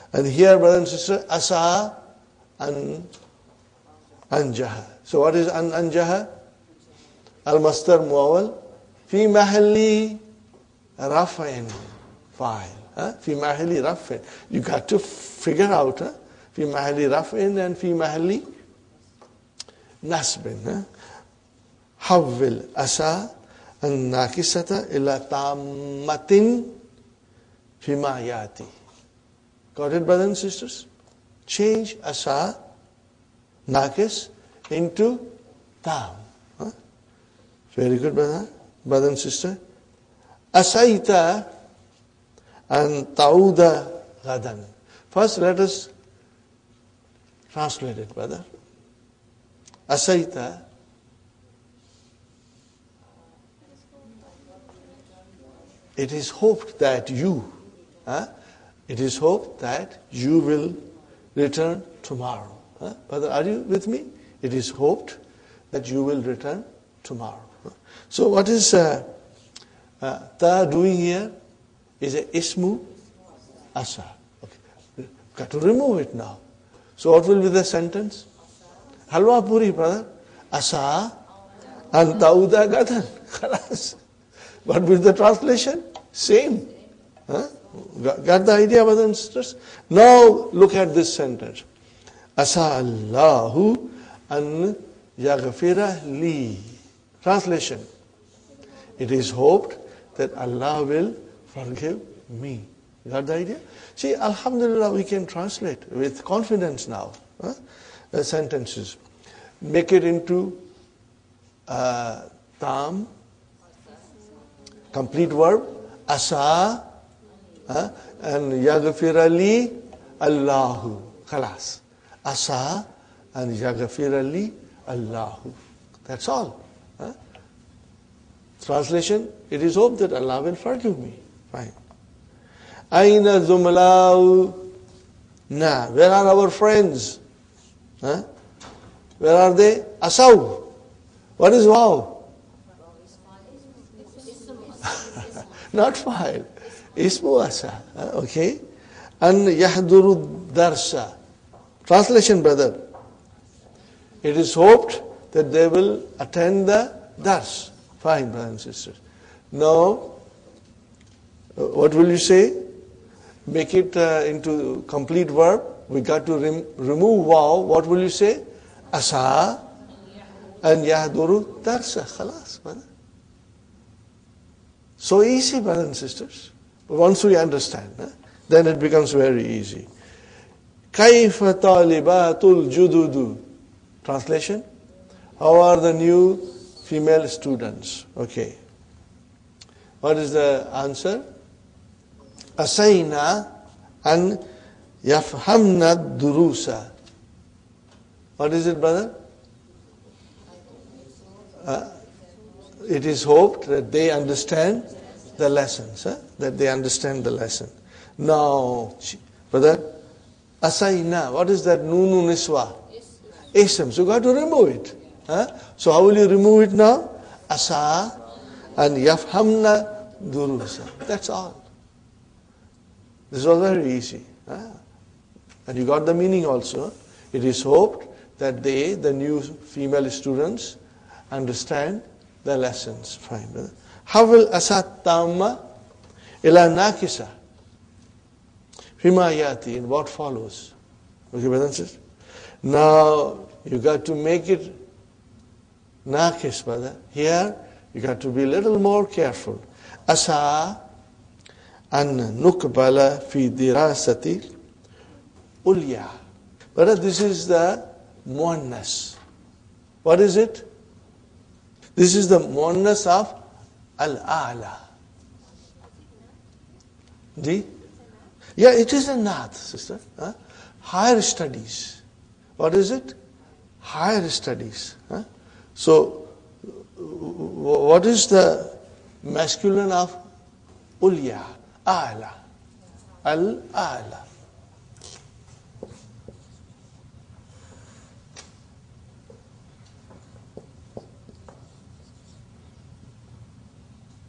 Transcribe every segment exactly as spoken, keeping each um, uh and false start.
And here, brother and sister, asa an anjaha. So what is an anjaha? Al-masdar muawwal fi mahalli raf'in fa'il. Huh? Fi mahalli raf'in. You got to figure out huh? fi mahalli raf'in and fi mahalli nasbin. Huh? Hawwil asa an nakisata ila tammatin fima yati. Got it, brothers and sisters? Change asa, nakis, into tam. Huh? Very good, brother, brother and sister. Asaita and tauda gadan. First, let us translate it, brother. Asaita. It is hoped that you, huh? It is hoped that you will return tomorrow. Huh? Brother, are you with me? It is hoped that you will return tomorrow. So what is uh, uh, ta doing here? Is a ismu asa. Okay. Got to remove it now. So what will be the sentence? Halwa puri, brother. Asa and tauda gadan. Khalas. What will be the translation? Same. Huh? Got the idea, brothers and sisters? Now look at this sentence. Asa Allahu an yaghfira li. Translation. It is hoped that Allah will forgive me. Got the idea? See, alhamdulillah, we can translate with confidence now. Huh? The sentences. Make it into uh, tam, complete verb, asa, huh? and yaghfira li Allahu. Khalas. Asa and yaghfira li Allahu. That's all. Huh? Translation, it is hoped that Allah will forgive me. Fine. Aina zumlau na. Where are our friends? Huh? Where are they? Asaw. What is wow? Not file. Ismu asa. Okay. An yahduru darsa. Translation, brother. It is hoped that they will attend the dars. Fine, brothers and sisters. Now, what will you say? Make it uh, into complete verb. We got to rem- remove wow. What will you say? Asa and yahduru darsa. Khalas, brother. So easy, brothers and sisters. Once we understand, eh, then it becomes very easy. Kaifa talibatul jududu. Translation? How are the new female students? Okay. What is the answer? Asayna an yafhamna durusa. What is it, brother? Uh, it is hoped that they understand the lessons. Huh? That they understand the lesson. Now, brother, asayna. What is that? Nunu niswa. Ism. So you got to remove it. Huh? So how will you remove it now? Asa and yafhamna durusa. That's all. This was very easy. Huh? And you got the meaning also. It is hoped that they, the new female students, understand the lessons. Fine. How will asat tamma ila nakisa fima yati, in what follows? Okay, brothers and sisters? Now you got to make it nakis, brother. Here you got to be a little more careful. Asa an nukbala fi dirasati ulya. Brother, this is the muannas. What is it? This is the muannas of al-a'la. See? Yeah, it is a nath, sister. Huh? Higher studies. What is it? Higher studies. Huh? So, what is the masculine of ulya? A'la. Al-a'la.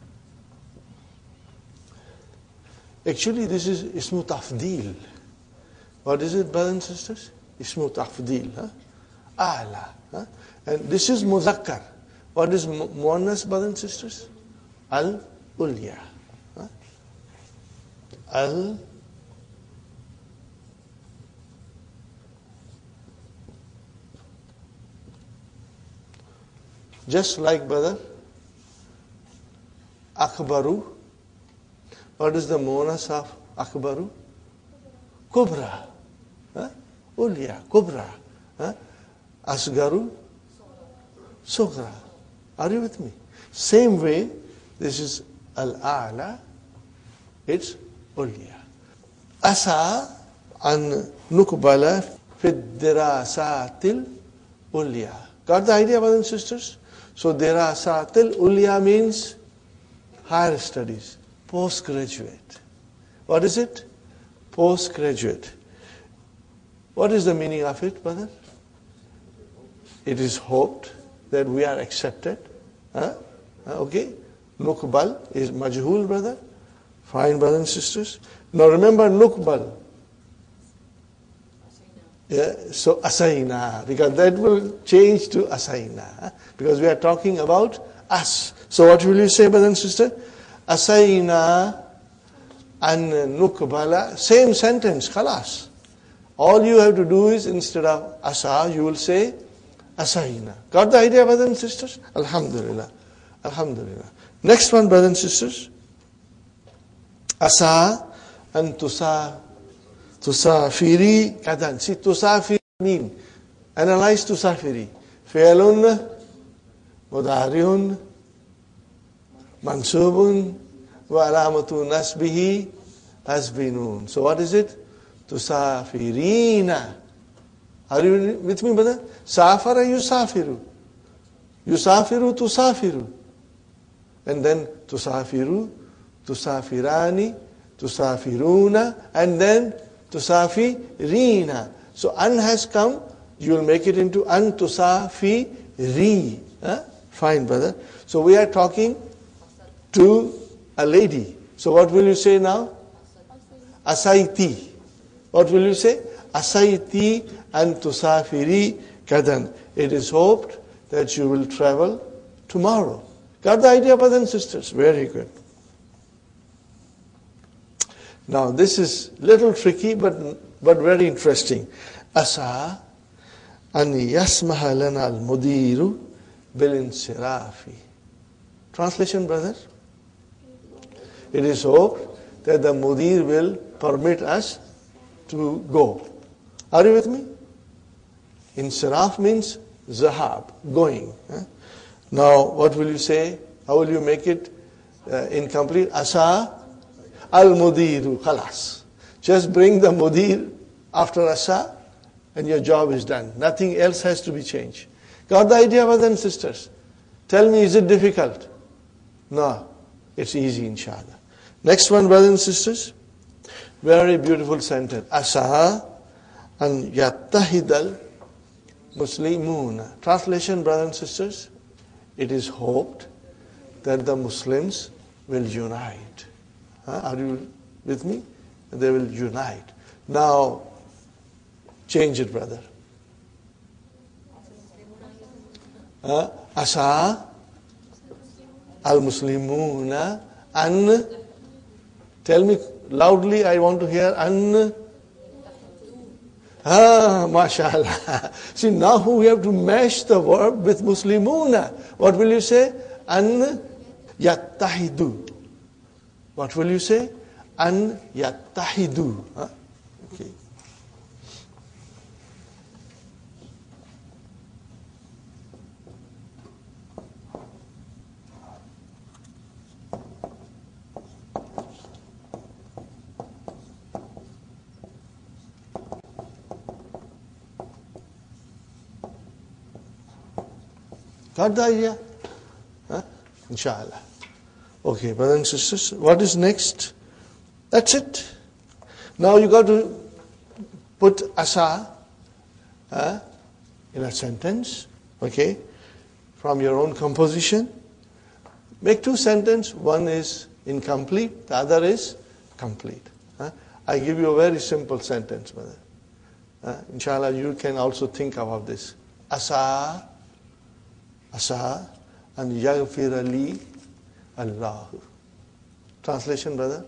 Actually, this is ismu tafdeel. What is it, brothers and sisters? Ismu tafdeel. Huh? A'la. Huh? And this is muzakkar. What is mu- muannas, brothers and sisters? Al-ulya. Huh? Al Just like, brother, akbaru. What is the muannas of akbaru? Kubra. Huh? Ulya, kubra. Huh? Asgaru, sugra. Are you with me? Same way, this is al-a'la, it's ulya. Asa an nukbala fi dirasatil ulya. Got the idea, brothers and sisters? So dirasatil ulya means higher studies, postgraduate. What is it? Postgraduate. What is the meaning of it, brother? It is hoped that we are accepted. Huh? Okay? Nukbal is majhul, brother. Fine, brothers and sisters. Now remember nukbal. Yeah, so asaina, because that will change to asaina. Because we are talking about us. So what will you say, brother and sister? Asaina and nukbala, same sentence, khalas. All you have to do is, instead of asa, you will say asaina. Got the idea, brothers and sisters? Alhamdulillah. Alhamdulillah. Next one, brothers and sisters. Asa and tusa, tusafiri kadan. See, tusafiri mean. Analyze tusafiri. Fi'lun, mudariun, mansubun, wa alamatu nasbihi, hasbinun. So what is it? Tusafirina. Are you with me, brother? Safara yusafiru. Yusafiru tusafiru. And then tusafiru, tusafirani, tusafiruna, and then tusafirina. So an has come, you will make it into an tusafiri. Huh? Fine, brother. So we are talking to a lady. So what will you say now? Asaiti. What will you say? Asaiti and tusafiri kadan. It is hoped that you will travel tomorrow. Got the idea, brothers and sisters? Very good. Now this is little tricky but but very interesting. Asa an yasmaha lana al mudiru bil insirafi. Translation, brother? It is hoped that the mudir will permit us to go. Are you with me? Insiraf means zahab, going. Huh? Now, what will you say? How will you make it uh, incomplete? Asa al-mudiru, khalas. Just bring the mudir after asa and your job is done. Nothing else has to be changed. Got the idea, brothers and sisters? Tell me, is it difficult? No, it's easy, inshallah. Next one, brothers and sisters. Very beautiful sentence. Asa an yattahidal muslimuna. Translation, brothers and sisters. It is hoped that the Muslims will unite. Huh? Are you with me? They will unite. Now, change it, brother. Uh, Asa al-Muslimuna an. Tell me loudly, I want to hear an. Ah, mashallah. See, now we have to mash the verb with muslimuna. What will you say? An yattahidu. What will you say? An yattahidu. Huh? Okay. Got the idea? Huh? Inshallah. Okay, brothers and sisters, what is next? That's it. Now you got to put asa uh, in a sentence, okay, from your own composition. Make two sentences. One is incomplete, the other is complete. Huh? I give you a very simple sentence, brother. Uh, inshallah, you can also think about this. Asa, asa, and yaghfira li Allah. Translation, brother?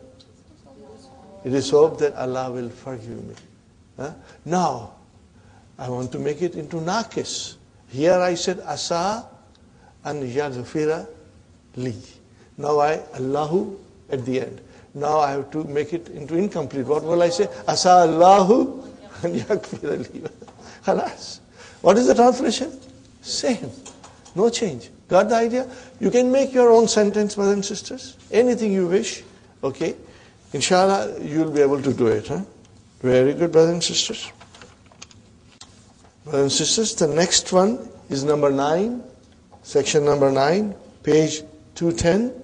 It is hope that Allah will forgive me. Huh? Now, I want to make it into nakis. Here I said asa and yaghfira li. Now I, Allahu at the end. Now I have to make it into incomplete. What will I say? Asa Allahu and yaghfira li. Khalas. What is the translation? Same. No change. Got the idea? You can make your own sentence, brothers and sisters. Anything you wish. Okay. Inshallah, you'll be able to do it. Huh? Very good, brothers and sisters. Brothers and sisters, the next one is number nine, section number nine, page two ten.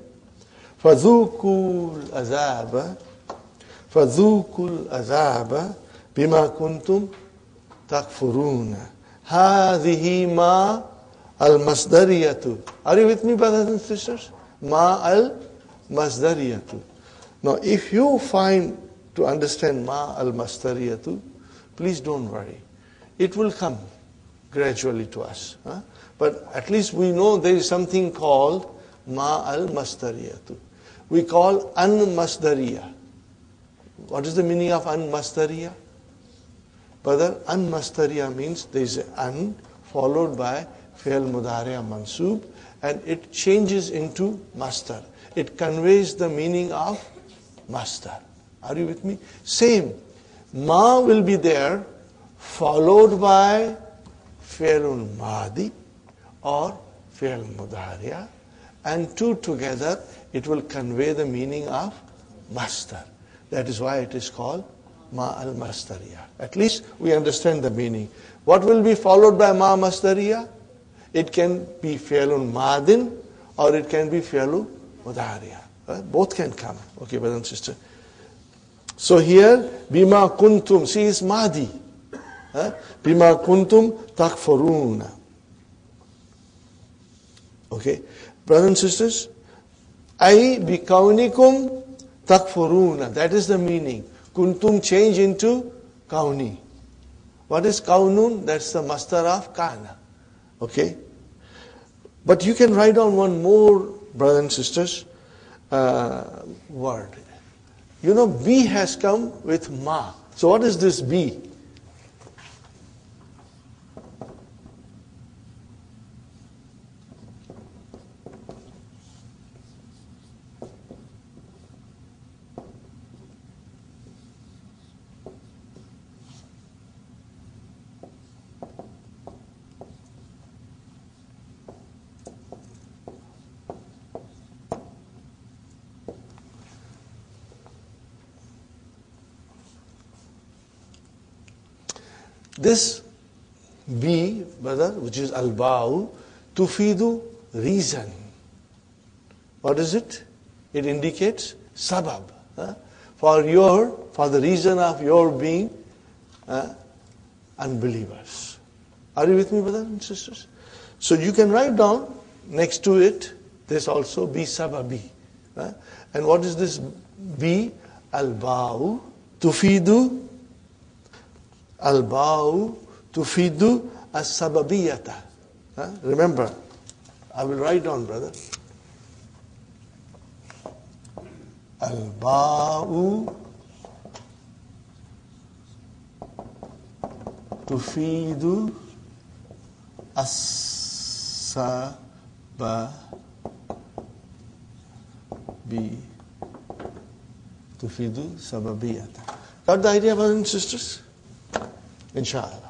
فَذُوقُوا الْأَذَابَ فَذُوقُوا الْأَذَابَ بِمَا كُنْتُمْ تَكْفُرُونَ هَذِهِ مَا الْمَصْدَرِيَةُ. Are you with me, brothers and sisters? Ma al-masdariyatu. Now, if you find to understand ma al-masdariyatu, please don't worry. It will come gradually to us. Huh? But at least we know there is something called ma al-masdariyatu. We call an-masdariya. What is the meaning of an-masdariya? Brother, an-masdariya means there is an followed by fi'l mudari' mansub, and it changes into masdar. It conveys the meaning of masdar. Are you with me? Same. Ma will be there, followed by fi'l madi or fi'l mudari', and two together, it will convey the meaning of masdar. That is why it is called ma al-masdariya. At least we understand the meaning. What will be followed by ma masdariya? It can be fi'lun madin or it can be fi'lu mudariya. Right? Both can come. Okay, brother and sister. So here, bima kuntum, see is madi. Huh? Bima kuntum takfuruna. Okay, brothers and sisters, ay bikaunikum takfuruna. That is the meaning. Kuntum change into kauni. What is kaunun? That's the masdar of kana. Okay? But you can write down one more, brothers and sisters, uh, word. You know, B has come with ma. So what is this B? This B, brother, which is al-ba'u, tufidu, reason. What is it? It indicates sabab. Huh? For your, for the reason of your being uh, unbelievers. Are you with me, brothers and sisters? So you can write down next to it, this also B sababi. Huh? And what is this B? Al-ba'u, tufidu, Al-ba'u tufidu as-sababiyata. Huh? Remember, I will write down, brother. Al-ba'u tufidu as-sababi tufidu sababiyata. Got the idea, brothers and sisters? Inshallah.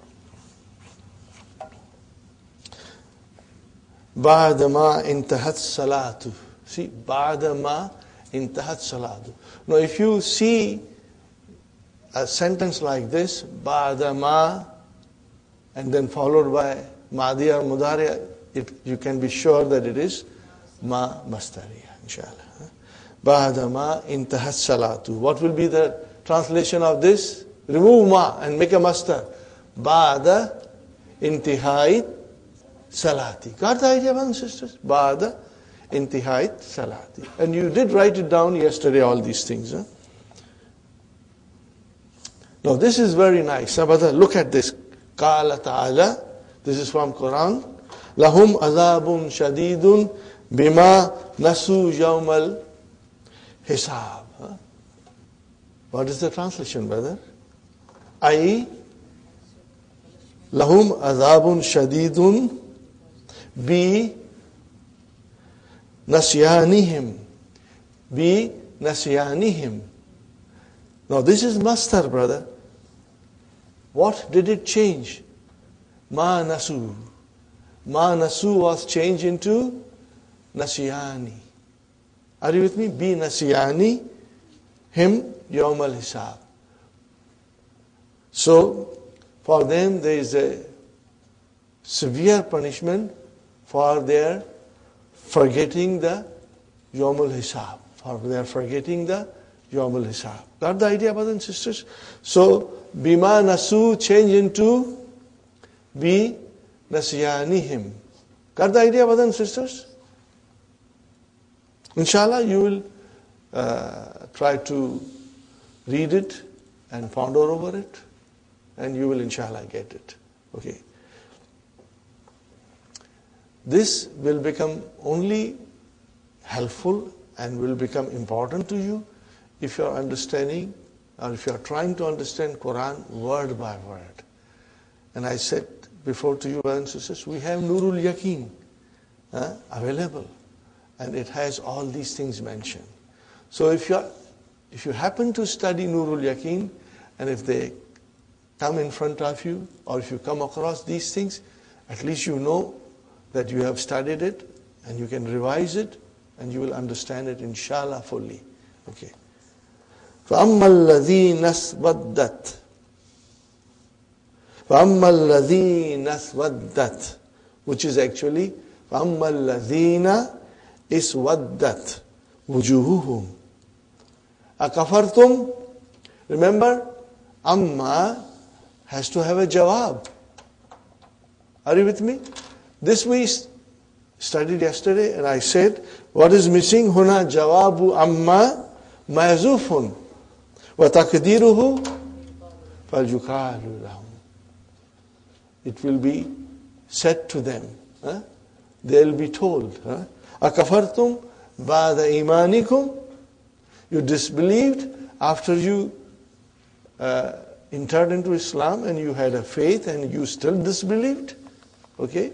Ba'dama intahat salatu. See, ba'dama intahat salatu. Now, if you see a sentence like this, ba'dama, and then followed by madi or mudari, it, you can be sure that it is ma masdariya, inshallah. Ba'dama intahat salatu. What will be the translation of this? Remove ma and make a masdar. Ba'da intihai salati. Got the idea, brothers and sisters? Ba'da intihai salati. And you did write it down yesterday, all these things. Huh? Now this is very nice. Now, brother, look at this. Qala ta'ala. This is from Quran. Lahum azabun shadidun bima nasu yawmal hisab. Huh? What is the translation, brother? I lahum azabun shadidun bi nasyanihim. Bi nasyanihim. Now this is mastar, brother. What did it change? Ma nasu. Ma nasu was changed into nasyani. Are you with me? Bi nasyani him yawm al hisab. So for them there is a severe punishment for their forgetting the yawm al hisab. For their forgetting the yawm al hisab. Got the idea, brothers and sisters? So bima nasu change into bi nasyanihim. Got the idea, brothers and sisters? Inshallah, you will uh, try to read it and ponder over it, and you will inshallah get it. Okay. This will become only helpful and will become important to you if you are understanding or if you are trying to understand Quran word by word. And I said before to you, brothers and sisters, we have Nurul Yaqeen uh, available, and it has all these things mentioned. So if you are, if you happen to study Nurul Yaqeen, and if they come in front of you, or if you come across these things, at least you know that you have studied it, and you can revise it, and you will understand it inshallah fully. Okay. فَأَمَّا الَّذِينَ اسْوَدَّتْ فَأَمَّا الَّذِينَ اسْوَدَّتْ, which is actually فَأَمَّا الَّذِينَ اسْوَدَّتْ وُجُوهُهُمْ أَكَفَرْتُمْ. Remember, amma has to have a jawab. Are you with me? This we studied yesterday, and I said, what is missing? Huna jawabu amma mahzufun wa taqdiruhu falyuqalu lahum. It will be said to them. Huh? They will be told. Huh? Akafartum ba'da imanikum. You disbelieved after you uh, entered into Islam, and you had a faith, and you still disbelieved. Okay?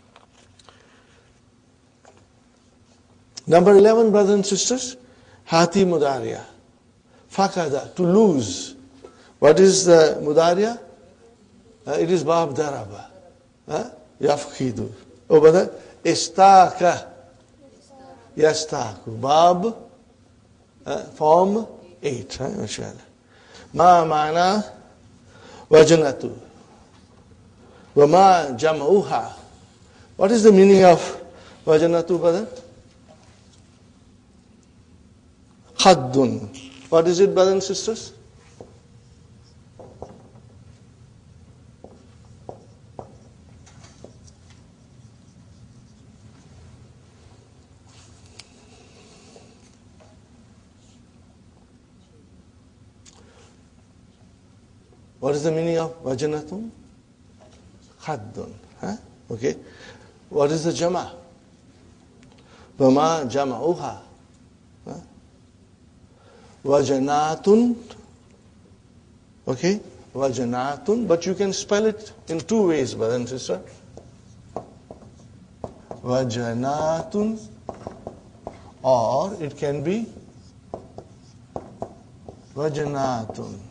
Number eleven, brothers and sisters, hati mudariya. Fakada, to lose. What is the mudariya? Uh, it is bab daraba. Uh, yafkidu. Oh, brother, istaka. Yastaku. Bab, uh, form eight. Huh? Ma ma'na wajanatu. Wa ma jam'uha. What is the meaning of wajanatu, brother? Khaddun. What is it, brothers and sisters? What is the meaning of wajanatun? Khaddun. Huh? Okay. What is the jama? Wama jama'uha. Huh? Wajanatun. Okay. Wajanatun. But you can spell it in two ways, brother and sister. Wajanatun. Or it can be wajanatun.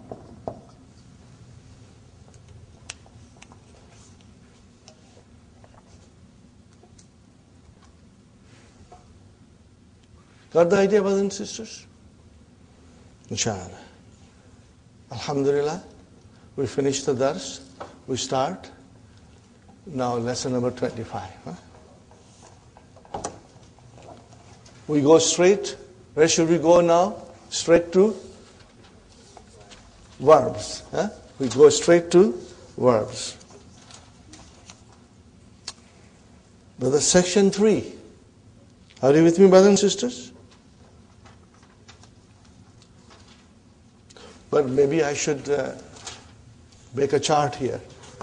Got the idea, brothers and sisters? Inshallah. Alhamdulillah. We finish the dars. We start. Now lesson number twenty-five. Huh? We go straight. Where should we go now? Straight to verbs. Huh? We go straight to verbs. Brother, section three. Are you with me, brothers and sisters? But maybe I should uh, make a chart here.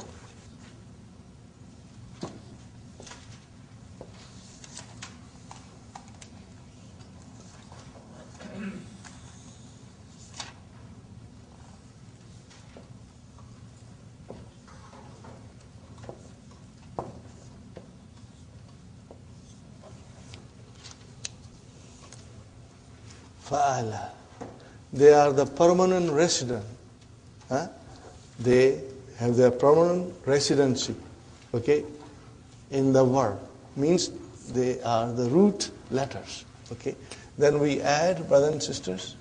Fa'ala. They are the permanent resident. Huh? They have their permanent residency, okay, in the verb. Means they are the root letters, okay. Then we add, brothers and sisters,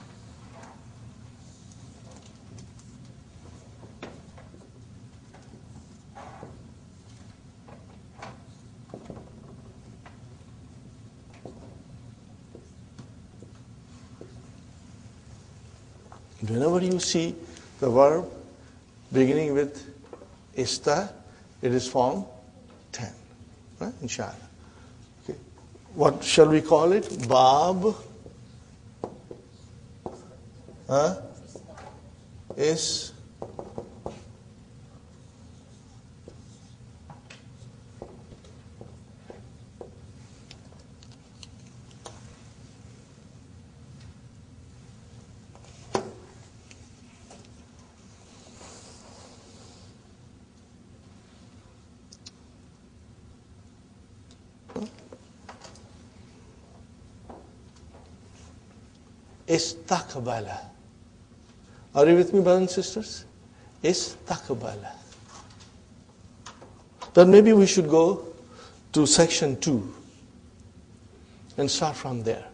whenever you see the verb beginning with ista, it is form ten. Right? Inshallah. Okay. What shall we call it? Bab huh? is Istakbala. Are you with me, brothers and sisters? Istakbala. Then maybe we should go to section two and start from there.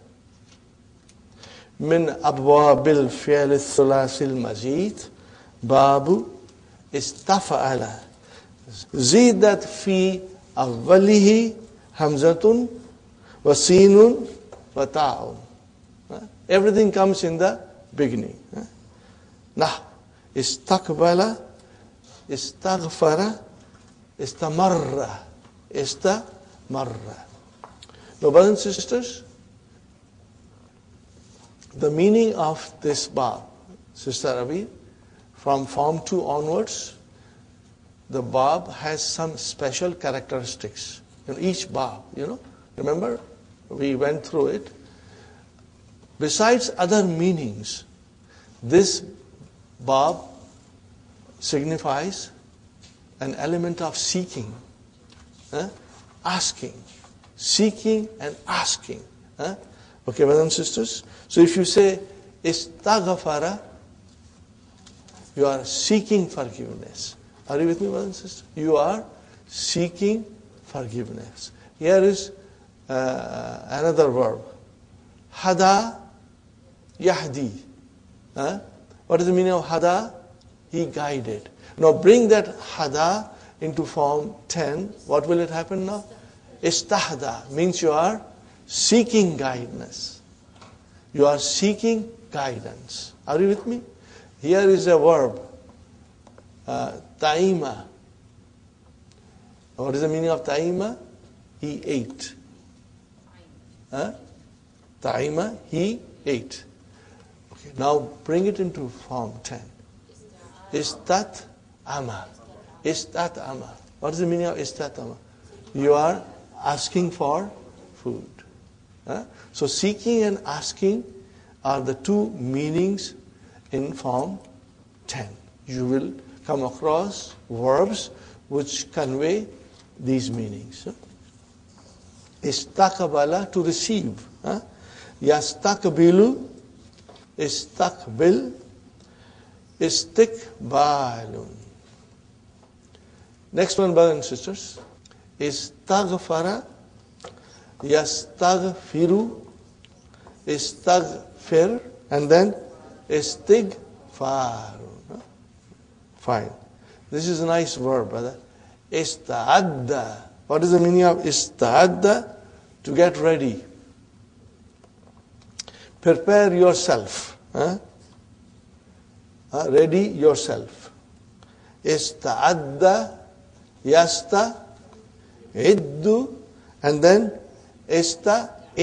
من أبواب الفعل الثلاثي المزيد باب استفعل زيدت في أوله همزة وسين وتاء. Everything comes in the beginning. Nah, istakbala, istaghfara, istamarra, istamarra. Now, brothers and sisters, the meaning of this bab, Sister Rabi, from form two onwards, the bab has some special characteristics. You know, each bab, you know, remember, we went through it. Besides other meanings, this bab signifies an element of seeking, eh? asking, seeking and asking. Eh? Okay, brothers and sisters? So if you say istaghfara, you are seeking forgiveness. Are you with me, brothers and sisters? You are seeking forgiveness. Here is uh, another verb. Hada Yahdi. Huh? What is the meaning of Hada? He guided. Now bring that Hada into form ten. What will it happen now? Istahda means you are seeking guidance. You are seeking guidance. Are you with me? Here is a verb. Uh, Taima. What is the meaning of Taima? He ate. Huh? Taima, he ate. Okay, now bring it into form ten. Istat ama. Istat ama. What is the meaning of istat ama? You are asking for food. Huh? So seeking and asking are the two meanings in form ten. You will come across verbs which convey these meanings. Huh? Istakbala, to receive. Huh? Yastakbilu, istakbil, istikbalun. Next one, brothers and sisters, istaghfara, yastaghfiru, istaghfir, and then istighfaru. Fine. This is a nice verb, brother. Ista'adda. What is the meaning of ista'adda? To get ready. Prepare yourself. Huh? Uh, ready yourself. Ista'adda, yasta, iddu, and then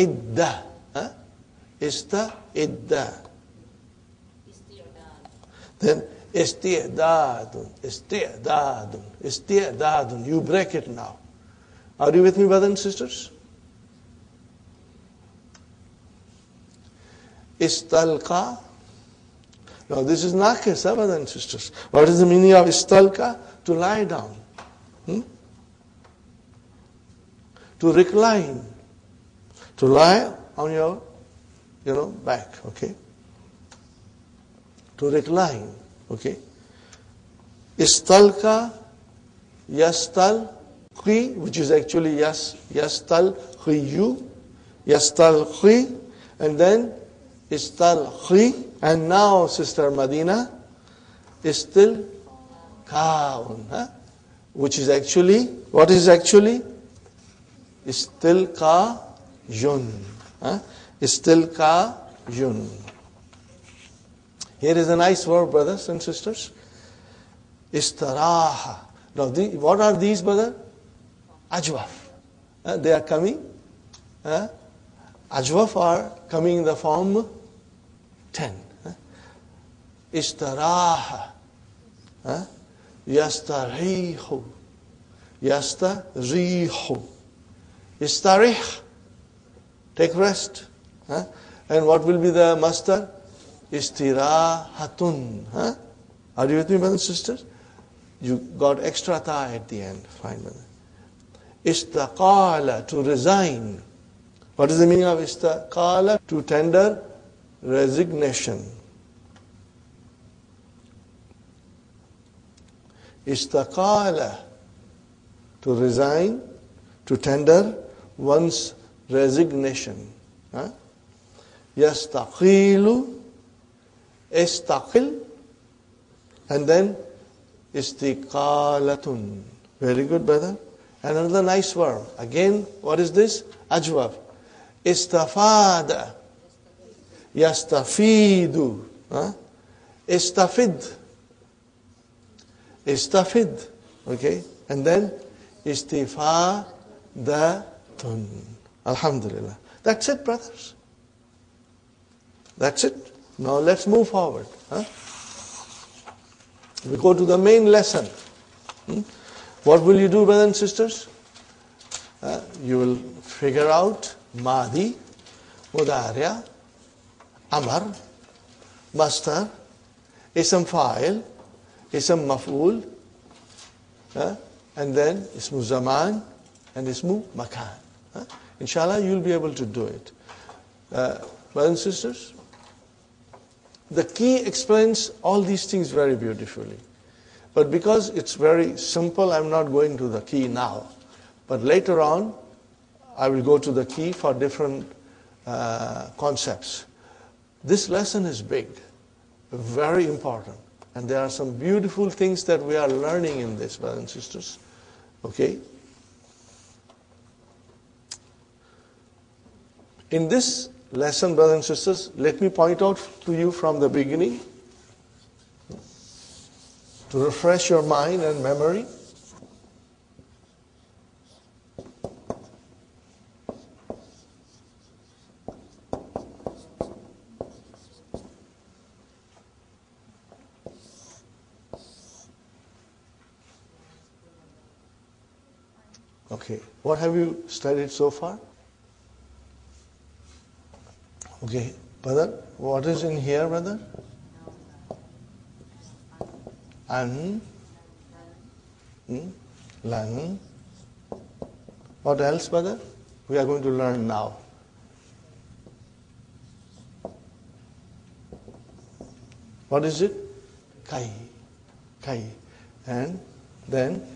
ista'idda. Huh? Ista'idda. Then isti'dadun, isti'dadun, isti'dadun. You break it now. Are you with me, brothers and sisters? Istalqa. Now this is naqis, huh, brothers and sisters. What is the meaning of istalqa? To lie down. Hmm? To recline. To lie on your, you know, back, okay? To recline, okay? Istalqa, yastalqi, which is actually yas, yastalqiyu, yastalqi, and then istalqi, and now Sister Madina, istil kaun, huh? Which is actually, what is actually? Istilqa yun. Huh? Istilqa yun. Here is a nice word, brothers and sisters. Istaraha. Now, the, what are these, brother? Ajwaf. Uh, they are coming. Uh, Ajwaf are coming in the form ten. Uh, Istaraha. Uh, Yastarihu. Yastarihu. Istarih. Take rest. Uh, and what will be the master? Istirahatun. Huh? Are you with me, brothers and sisters? You got extra ta at the end. Fine, brother. Istaqala, to resign. What is the meaning of istaqala? To tender resignation. Istaqala, to resign, to tender one's resignation. Huh? Yastaqilu, istaqil, and then istiqalatun. Very good, brother. Another nice verb. Again, what is this? Ajwab. Istafada. Yastafidu. Huh? Istafid. Istafid. Okay? And then istifadatun. Alhamdulillah. That's it, brothers. That's it. Now let's move forward. Huh? We go to the main lesson. Hmm? What will you do, brothers and sisters? Uh, you will figure out Madi, Mudariya, Amar, Mastar, Ism Fa'il, Ism Maf'ul, uh, and then Ismu Zaman and Ismu Makan. Huh? Inshallah, you'll be able to do it. Uh, brothers and sisters, the key explains all these things very beautifully. But because it's very simple, I'm not going to the key now. But later on, I will go to the key for different uh, concepts. This lesson is big, very important. And there are some beautiful things that we are learning in this, brothers and sisters. Okay? In this lesson, brothers and sisters, let me point out to you from the beginning, to refresh your mind and memory. Okay, what have you studied so far? Okay, brother, what is in here, brother? An, hmm, lan. What else, brother? We are going to learn now. What is it? Kai, kai, and then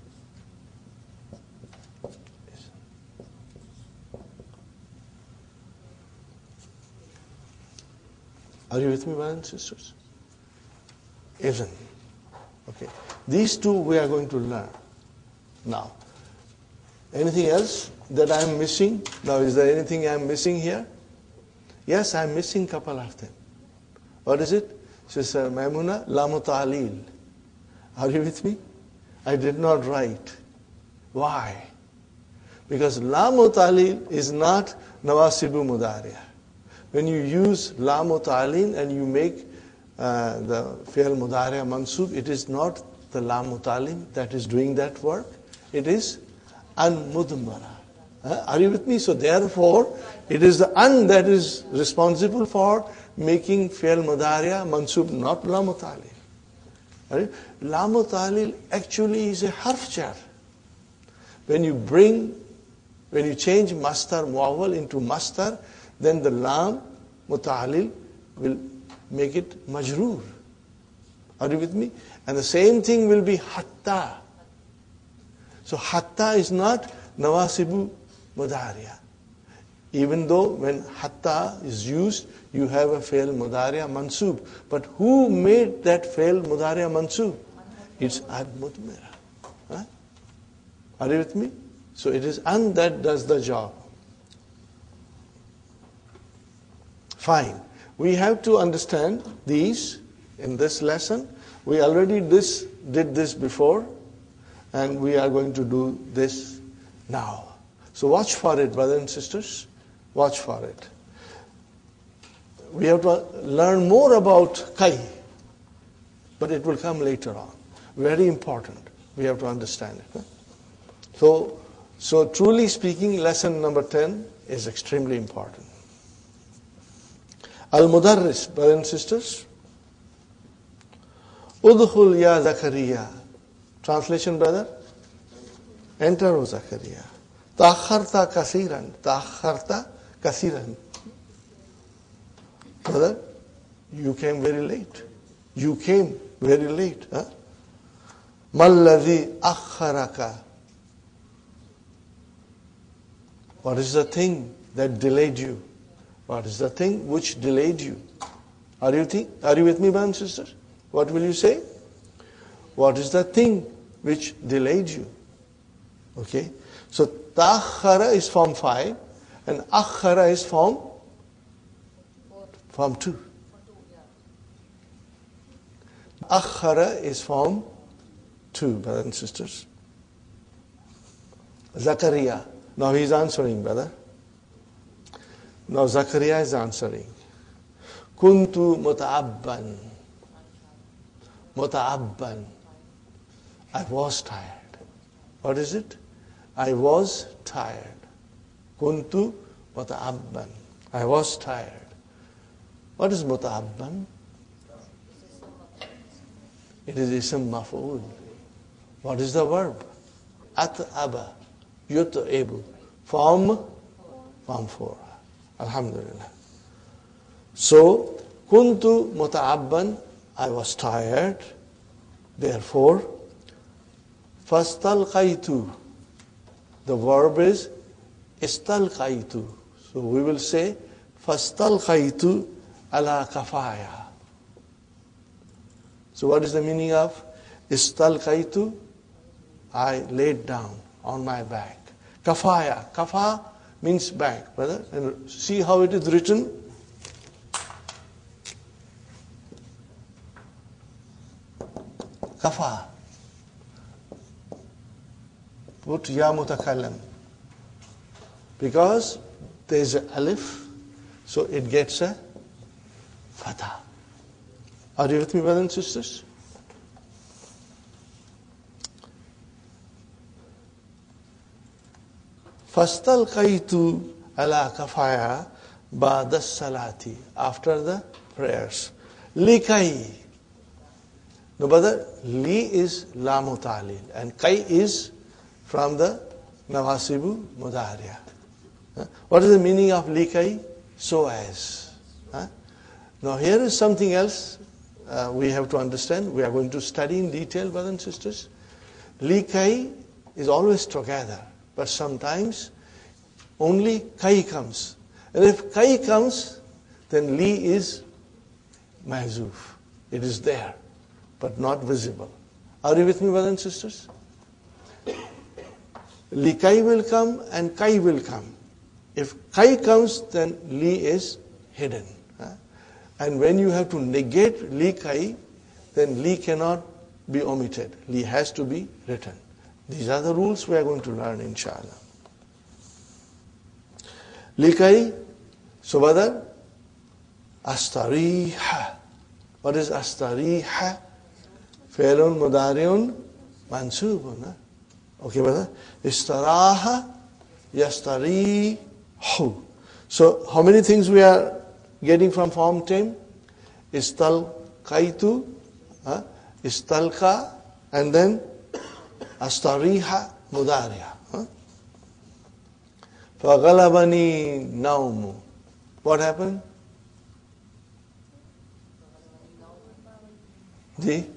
are you with me, brothers and sisters? Isn't. Okay. These two we are going to learn now. Anything else that I am missing? Now, is there anything I am missing here? Yes, I am missing a couple of them. What is it? Sister Maimuna, Lamu Ta'lil. Are you with me? I did not write. Why? Because Lamu Ta'lil is not Nawasibu Mudariya. When you use Lamu Ta'lil and you make uh, the fi'l mudari' mansub, it is not the lam mutalim that is doing that work. It is an mudmara. Uh, are you with me? So therefore, it is the an that is responsible for making fi'l mudari' mansub, not lam mutalil. Right? Lam mutalil actually is a harf jar. When you bring, when you change mastar muawwal into mastar, then the lam mutalil will make it majroor. Are you with me? And the same thing will be hatta. So hatta is not nawasibu mudariya. Even though when hatta is used, you have a fail mudariya mansub. But who made that fail mudariya mansub? It's ad mudmira. Huh? Are you with me? So it is an that does the job. Fine. We have to understand these in this lesson. We already this, did this before, and we are going to do this now. So watch for it, brothers and sisters. Watch for it. We have to learn more about kai, but it will come later on. Very important. We have to understand it. So, so truly speaking, lesson number ten is extremely important. Al-Mudarris, brothers and sisters. Udkhul ya Zakariya. Translation, brother? Enter, O Zakariya. Ta'akharta kasiran. Ta'akharta kasiran. Brother, you came very late. You came very late. Huh? Malladhi akharaka. What is the thing that delayed you? What is the thing which delayed you? Are you think? Are you with me, brothers and sisters? What will you say? What is the thing which delayed you? Okay. So ta'akhara is form five, and akhara is form form two. Akhara is form two, brothers and sisters. Zakaria. Now he is answering, brother. Now Zakaria is answering. Kuntu muta'abban. Muta'abban. I was tired. What is it? I was tired. Kuntu muta'abban. I was tired. What is muta'abban? It is ism maf'ul. What is the verb? At'aba. Yut'abu. Form? Form four. Alhamdulillah. So, kuntu muta'abban, I was tired. Therefore, fastalqaitu. The verb is istalqaitu. So we will say, fastalqaitu ala kafaya. So what is the meaning of istalqaitu? I laid down on my back. Kafaya. Kafa means back, brother. And see how it is written? Kafa. Put ya mutakallam. Because there is an alif, so it gets a fatha. Are you with me, brothers and sisters? Fastalqaitu ala kafaya ba'da salati. After the prayers. Likai. No, brother, li is la mutalil and kai is from the nawasibu mudariya. Huh? What is the meaning of likai? So as. Huh? Now here is something else uh, we have to understand. We are going to study in detail, brothers and sisters. Likai is always together, but sometimes only kai comes. And if kai comes, then li is mahzuf. It is there, but not visible. Are you with me, brothers and sisters? Likai will come and kai will come. If kai comes, then li is hidden. And when you have to negate li kai, then li cannot be omitted. Li has to be written. These are the rules we are going to learn, inshallah. Li kai, so brother, astariha. What is astariha? Fi'lun mudari'un mansubun. Okay, brother? Istaraha yastarihu. So, how many things we are getting from form ten? Istalqaitu, uh, istalqa, and then astariha mudari'a. Huh? Faghalabani naumu. What happened? The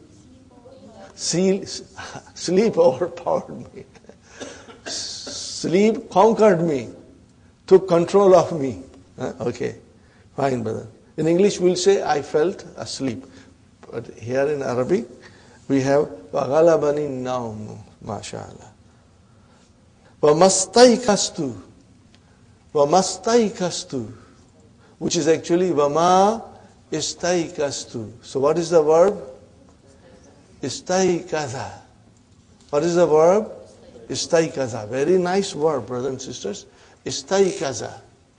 sleep overpowered me. Sleep conquered me, took control of me. Huh? Okay, fine, brother. In English, we'll say, I felt asleep. But here in Arabic, we have وَغَلَبَنِي النَّوْمُ MashaAllah. وَمَسْتَيْقَسْتُ وَمَسْتَيْقَسْتُ, which is actually وَمَا إِسْتَيْقَسْتُ. So what is the verb? Istaykaza. What is the verb? Istaykaza. Very nice verb, brothers and sisters. Istaykaza.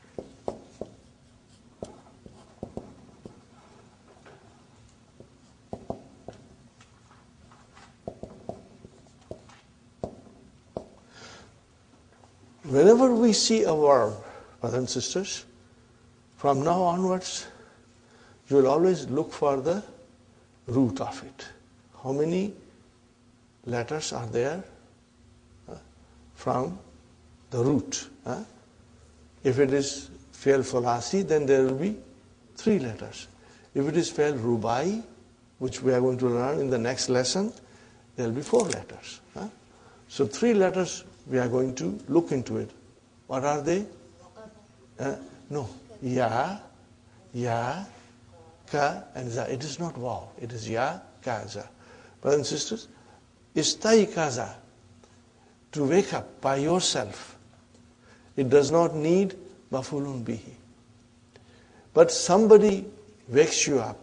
Whenever we see a verb, brothers and sisters, from now onwards, you will always look for the root of it. How many letters are there uh, from the root? Uh? If it is fi'l thulasi, then there will be three letters. If it is fi'l rubai, which we are going to learn in the next lesson, there will be four letters. Uh? So three letters we are going to look into it. What are they? Uh, no. Ya, ya, ka, and za. It is not waw. It is ya, ka, za. Brothers and sisters, istaykaza, to wake up by yourself. It does not need mafulun bihi. But somebody wakes you up,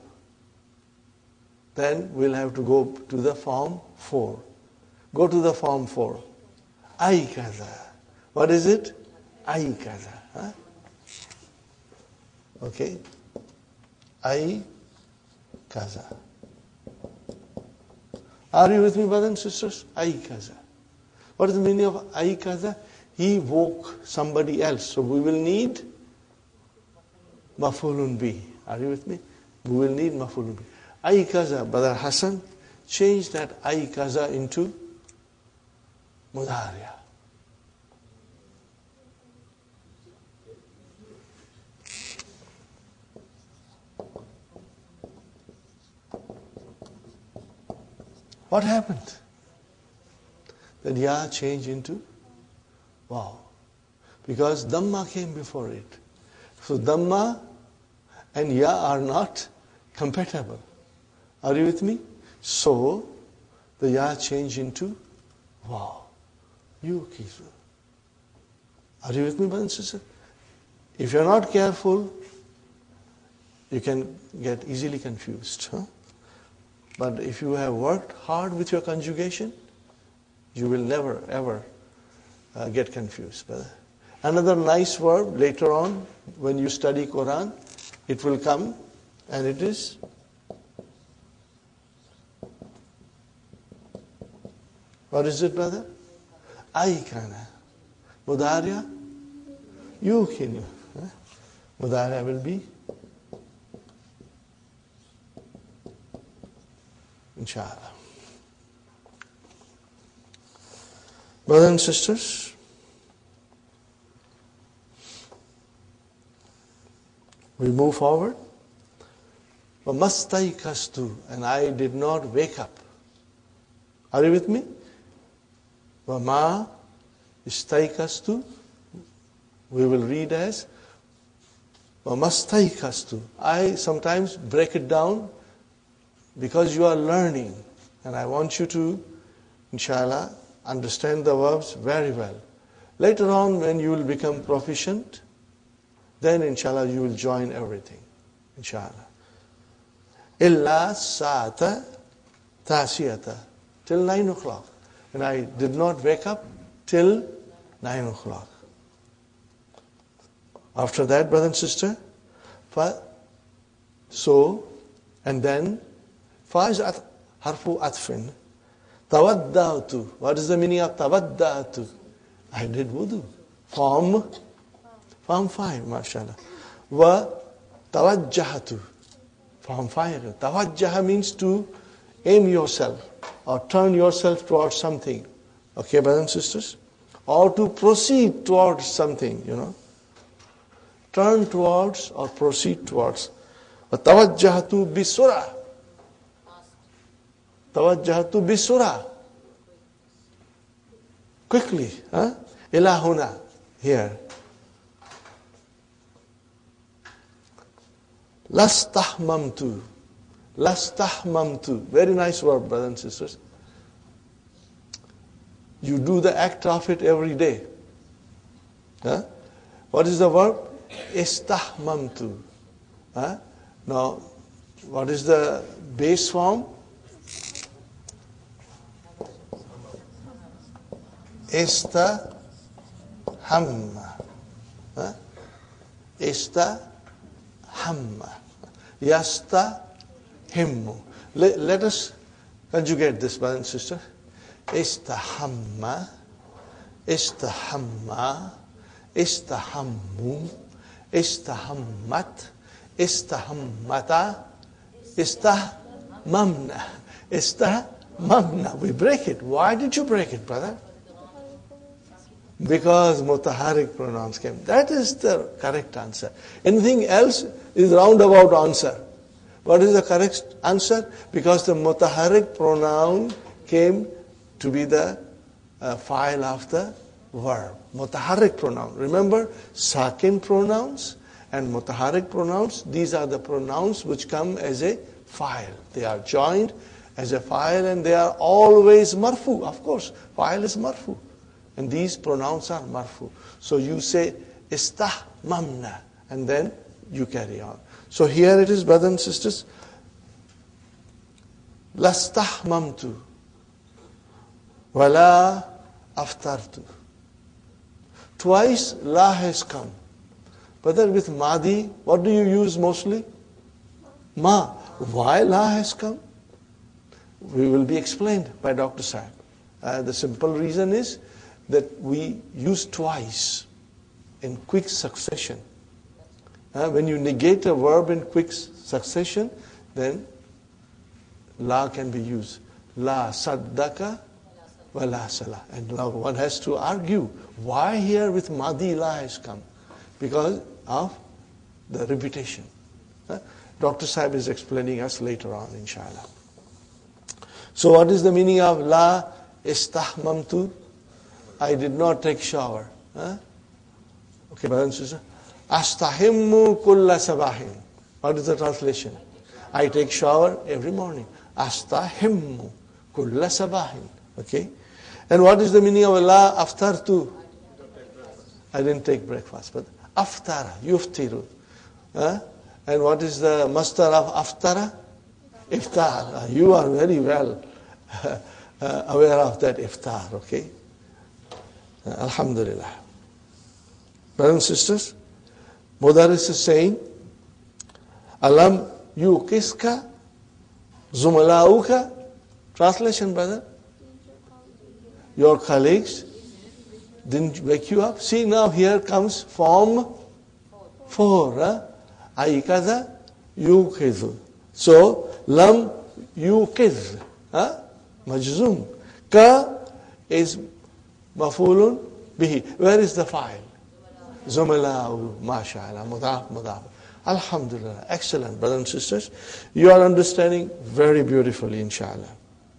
then we'll have to go to the form four. Go to the form four. Aykaza. What is it? Aykaza. Huh? Okay. Aykaza. Are you with me, brothers and sisters? Aykaza. What is the meaning of aykaza? He woke somebody else. So we will need mafulun bi. Are you with me? We will need mafulun bi. Aykaza, Brother Hassan, change that aykaza into mudariya. What happened? The ya changed into wow. Because dhamma came before it. So dhamma and ya are not compatible. Are you with me? So the ya changed into wow. You kisu. Are you with me, brothers and sisters? If you are not careful, you can get easily confused. Huh? But if you have worked hard with your conjugation, you will never ever uh, get confused, brother. Another nice verb later on when you study Quran, it will come, and it is what is it, brother? Aikana. Mudariya, yukinu. Mudariya will be inshallah. Brothers and sisters, we move forward. وَمَسْتَيْقَظْتُ, and I did not wake up. Are you with me? وَمَا إِسْتَيْقَظْتُ, we will read as وَمَسْتَيْقَظْتُ. I sometimes break it down because you are learning, and I want you to, inshallah, understand the verbs very well. Later on, when you will become proficient, then inshallah you will join everything. Inshallah. Illa sa'ata tasiyata. Till nine o'clock. And I did not wake up till nine o'clock. After that, brother and sister, so, And then, fa is at, harfu atfin. Tawadda'tu. What is the meaning of tawadda'tu? I did wudu. Form, form five, mashallah. Wa tawajjahatu. Form five. Tawajjaha means to aim yourself or turn yourself towards something. Okay, brothers and sisters? Or to proceed towards something, you know. Turn towards or proceed towards. Wa tawajjahatu bisura. Tawajjahatu bisura. Quickly, huh? Ila huna, here. Lastahmamtu. Lastahmamtu. Very nice word, brothers and sisters. You do the act of it every day. Huh? What is the verb? Istahmamtu. Huh? Now, what is the base form? Istahamma. Huh? Istahamma. Yastahimmu. Let, let us conjugate this, brother and sister. Istahamma. Istahamma. Istahammu. Istahammat. Istahammata. Istahmamna. Istahmamna. We break it. Why did you break it, brother? Because mutaharrik pronouns came. That is the correct answer. Anything else is roundabout answer. What is the correct answer? Because the mutaharrik pronoun came to be the uh, file of the verb. Mutaharrik pronoun. Remember, sakin pronouns and mutaharrik pronouns, these are the pronouns which come as a file. They are joined as a file and they are always marfu. Of course, file is marfu. And these pronouns are marfu. So you say istahmamna and then you carry on. So here it is, brothers and sisters. Lastahmamtu wala aftartu. Twice la has come. Brother, with madi, what do you use mostly? Ma. Why la has come? We will be explained by Doctor Sahib. Uh, the simple reason is that we use twice in quick succession. Uh, when you negate a verb in quick succession, then la can be used. La saddaka wa la salah. And now one has to argue, why here with madi la has come? Because of the repetition. Uh, Doctor Sahib is explaining us later on, inshallah. So what is the meaning of la istahmamtu? I did not take shower. Huh? Okay, brothers and sisters. Astahimmu kulla sabahin. What is the translation? I take shower every morning. Astahimmu kulla sabahin. Okay? And what is the meaning of la aftartu? I didn't take breakfast, but aftara, yuftiru. Huh? And what is the master of aftara? Iftar. You are very well uh, aware of that iftar, okay? Alhamdulillah. Brothers and sisters, Mudaris is saying, Alam yukiska zumalauka. Translation, brother. Your colleagues didn't wake you up. See, now here comes form four. Huh? Aikaza yukizu. So, lam yukiz. Huh? Majzum. Ka is mafulun bihi. Where is the file? Zumala'u, mashallah, mudaf, mudaf. Alhamdulillah. Excellent, brothers and sisters. You are understanding very beautifully, inshallah.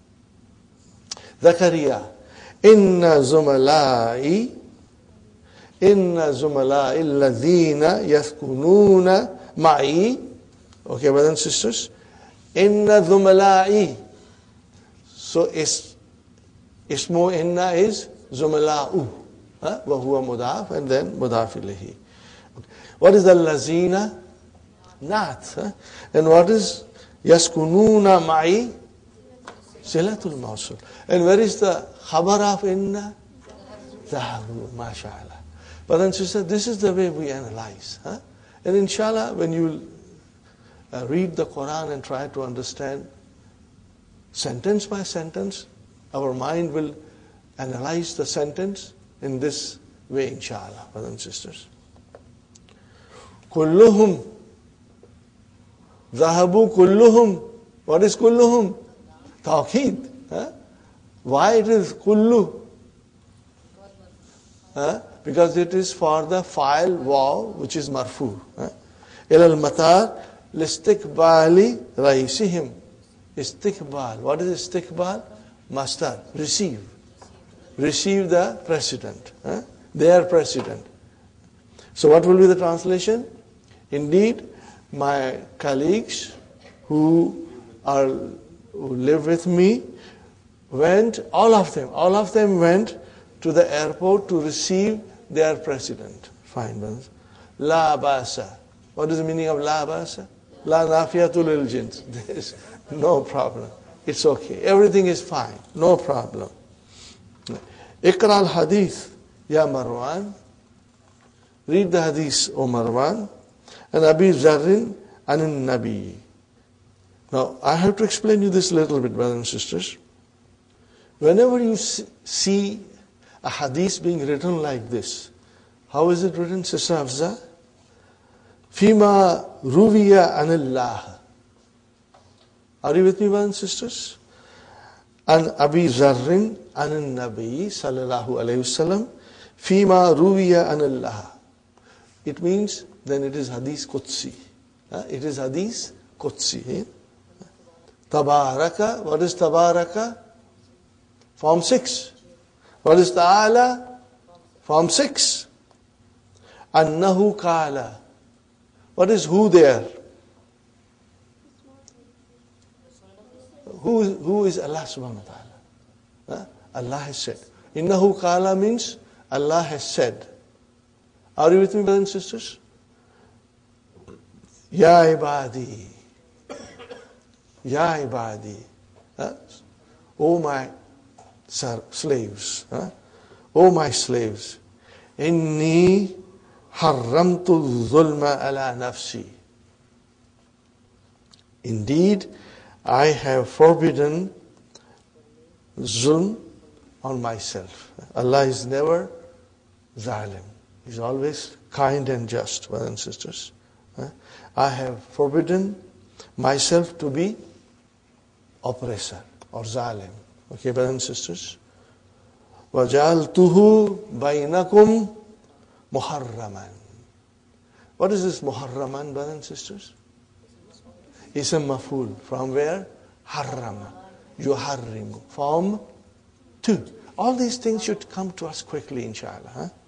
Zakaria. Inna zumala'i Inna zumala'i alladhina yaskununa ma'i. Okay, brothers and sisters. Inna zumala'i. So, is, ismu inna is zumala'u. Wa huwa mudaf and then mudaf ilayhi. What is the lazina? Naat. Huh? And what is yaskununa ma'i? Silatul mawsul. And where is the khabar of inna? Zahabu, mashallah. Brothers and sisters, this is the way we analyze. Huh? And inshallah, when you uh, read the Quran and try to understand sentence by sentence. Our mind will analyze the sentence in this way, inshallah, brothers and sisters. Kulluhum. Zahabu kulluhum. What is kulluhum? Tawqeed. Huh? Why it is kullu? Huh? Because it is for the file waw, which is marfu. Ila al-matar listiqbali raisihim. Istiqbal. What is istiqbal? Master. Receive. Receive the president. Huh? Their president. So what will be the translation? Indeed, my colleagues who are who live with me went, all of them, all of them went to the airport to receive their president. Fine, brothers. La basa. What is the meaning of la basa? La nafiyatul lil jins. There is no problem. It's okay. Everything is fine. No problem. Iqra al hadith, ya Marwan. Read the hadith, O Marwan. And Abi Zarrin and Nabi. Now, I have to explain you this a little bit, brothers and sisters. Whenever you see a hadith being written like this, how is it written, Sister Hafza? Fima ruviya anillah. Are you with me, brothers and sisters? And Abi Zarrin and Nabi sallallahu alayhi wasallam. Fima ruviya anillah. It means then it is hadith Qudsi. Uh, it is hadith Qudsi. Eh? Tabaraka. What is Tabaraka? Form six. What is Ta'ala? Form six. Annahu Kala. What is who there? Who, who is Allah subhanahu wa ta'ala? Huh? Allah has said. Innahu Kala means Allah has said. Are you with me, brothers and sisters? Ya ibadi. Ya ibadi. Huh? Oh my slaves. Huh? Oh my slaves. Inni harramtu dhulma ala nafsi. Indeed, I have forbidden zulm on myself. Allah is never zalim. He's always kind and just, brothers and sisters. I have forbidden myself to be oppressor or zalim. Okay, brothers and sisters? وَجَعَلْتُهُ بَيْنَكُمْ مُحَرَّمًا. What is this muharraman, brothers and sisters? Ism maf'ul. From where? Harrama. Yuharrimu. From two. All these things should come to us quickly, inshallah. Huh?